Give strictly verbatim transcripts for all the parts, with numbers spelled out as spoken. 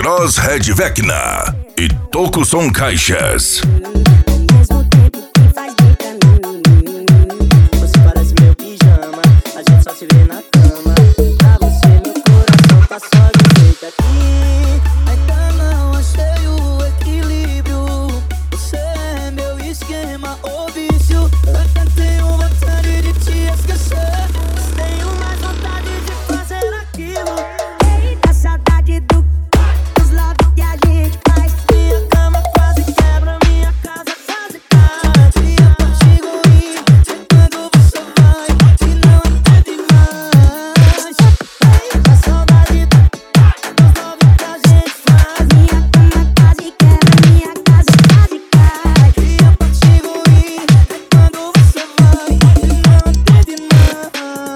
Crosshead Vecna e Tokusson Caixas. Mesmo tempo que faz bem pra mim. Você parece meu pijama, a gente só se vê na cama. Pra você meu coração tá só de jeito aqui. Ainda não achei o equilíbrio. Você é meu esquema ou vício. Eu até tenho vontade de te esquecer, mas tenho mais vontade de fazer aquilo. Eita, saudade do dos love que a gente faz. Minha cama quase quebra, minha casa quase cai. Minha parte ruim é quando você vai e não é demais. Eita, saudade dos love que a gente faz. Minha cama quase quebra, minha casa quase cai. Minha parte ruim é quando você vai e não é demais.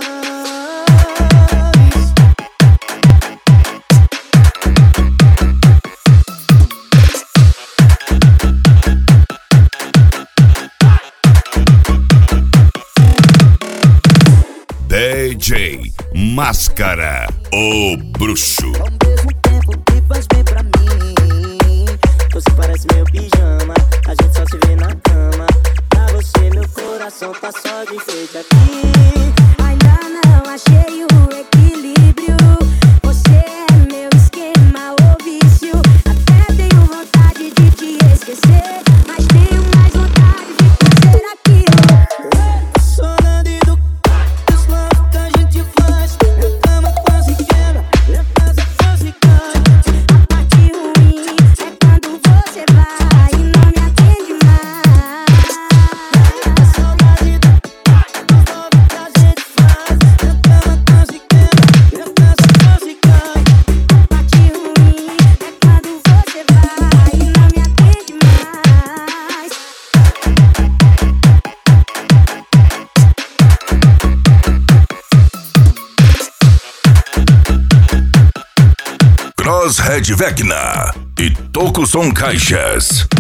D J Máscara, o bruxo. Ao mesmo tempo que faz bem pra mim. Você parece meu pijama, a gente só se vê na cama. Pra você meu coração tá só de feito aqui. Ainda não achei o equilíbrio. Você é meu esquema ou vício. Até tenho vontade de te esquecer, mas tenho mais vontade de fazer aquilo. Saudade do dos love que a gente faz. Minha cama quase quebra, minha casa quase cai. A parte ruim é quando você vai e não me atende mais. A saudade dos love que a gente faz. Minha cama quase quebra, minha casa quase cai. A parte ruim é quando você vai e não me atende mais. Crosshead Vecna e Tokusson Caixas.